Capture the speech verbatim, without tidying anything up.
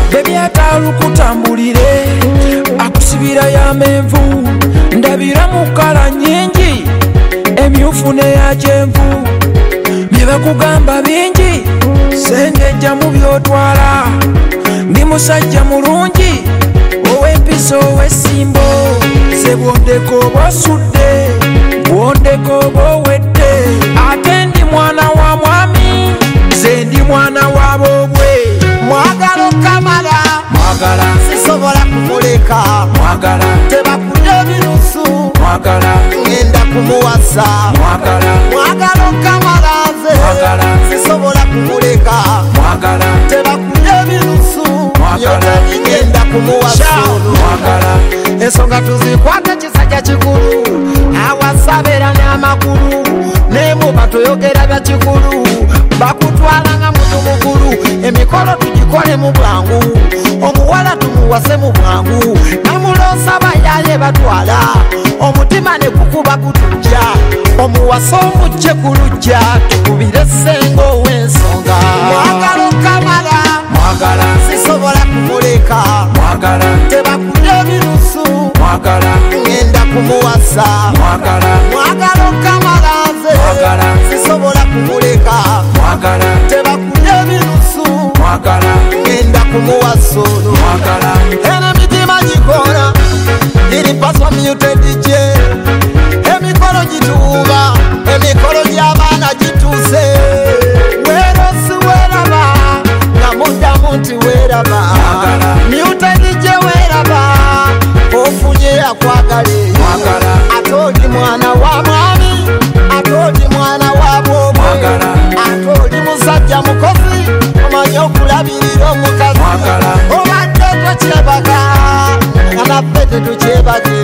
bebi atalukutambulire akusibira ya menvu ndabira mu kala nyingi emyufu neya kyenvu bye bakugamba bingi sengejja mu byotwala ndi musajja mulungi ow'empisa ow'essimbo se bwondeko bw'osudde bwondeko bw'owedde ate ndi mwana wa mwami nze ndi mwana wa boobwe mwagalo kamala mwagala sisobola kumuleka mwagala tebakulya birusu mwagala ngenda kumuwasa mwagala mwagalo kamala nze mwagala sisobola kumuleka mwagala tebakulya birusu mwagala ngenda kumuwasa mwagala ensonga tuzikwata kisajja kikulu awasabera n'amakulu nemuba toyogera bya kikulu bakutwala nga mutu mukulu emikolo tugikole mu bwangu omuwala tumuwase mu bwangu namulosa bayaye batwala omutima ne kukuba kutujja omuwasa omujje kulujja tukubire ssenga ow'ensonga mwagalo kamala mwagala sisobola kumuleka mwagala tebakulya birusu mwagala ngenda kumuwasa mwagala mwagalo kamala nze mwagala sisobola kumuleka mwagala tebakulya birusu mwagala ngenda kumuwasa ono mwagala ena mitima gikona giripaswa myutedije emikolo gituuba emikolo gy'abaana gituuse werosi weraba nga muddamu nti weraba myutedije weraba ofunye akwagale mwagala ate oli mwana wa mwami ate oli mwana wa bwobwe ate oli musajja mukozi omanyi okulabirira omukazi mwagala obadde tokyebaka nga naffe tetukyebake